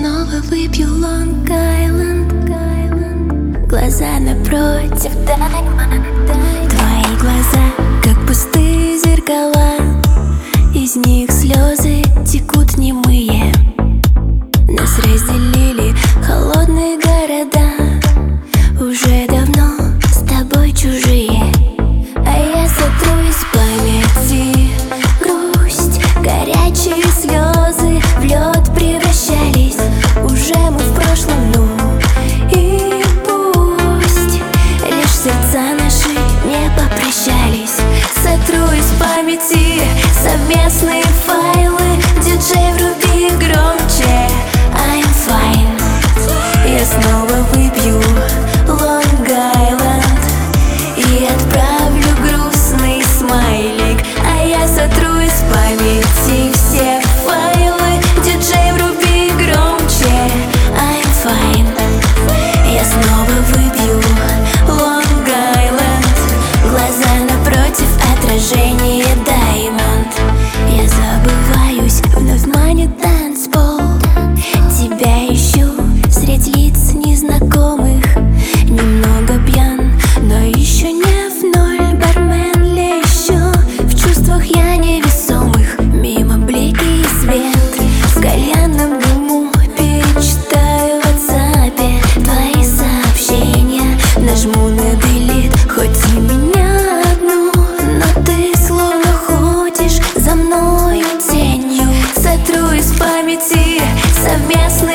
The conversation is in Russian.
снова выпью Long Island. Глаза напротив Diamond. Твои глаза, как пустые зеркала, из них слезы текут немые. Нас разделили холодные города, уже давно с тобой чужие. А я сотру из памяти грусть, горячие слезы в лед превращались. Уже мы в прошлом, ну и пусть лишь сердца наши не попрощались. Сотру из памяти совместные файлы. Диджей, вруби громче, I'm fine. Я снова выпью Long Island и отправлю грустный смайлик. А я сотру из памяти все файлы. Диджей, вруби громче, I'm fine. Я снова выпью Long Island. Глаза напротив, отражение Diamond. Я забываюсь, вновь манит танцпол. Тебя ищу средь лиц незнакомых. Немного пьян, но еще не в ноль. Бармен ли еще в чувствах я невесомых. Мимо блики и свет, в кальянном дыму перечитаю в WhatsApp твои сообщения. Нажму на delete, хоть и меня одну, но ты словно ходишь за мною тенью. Сотру из памяти совместные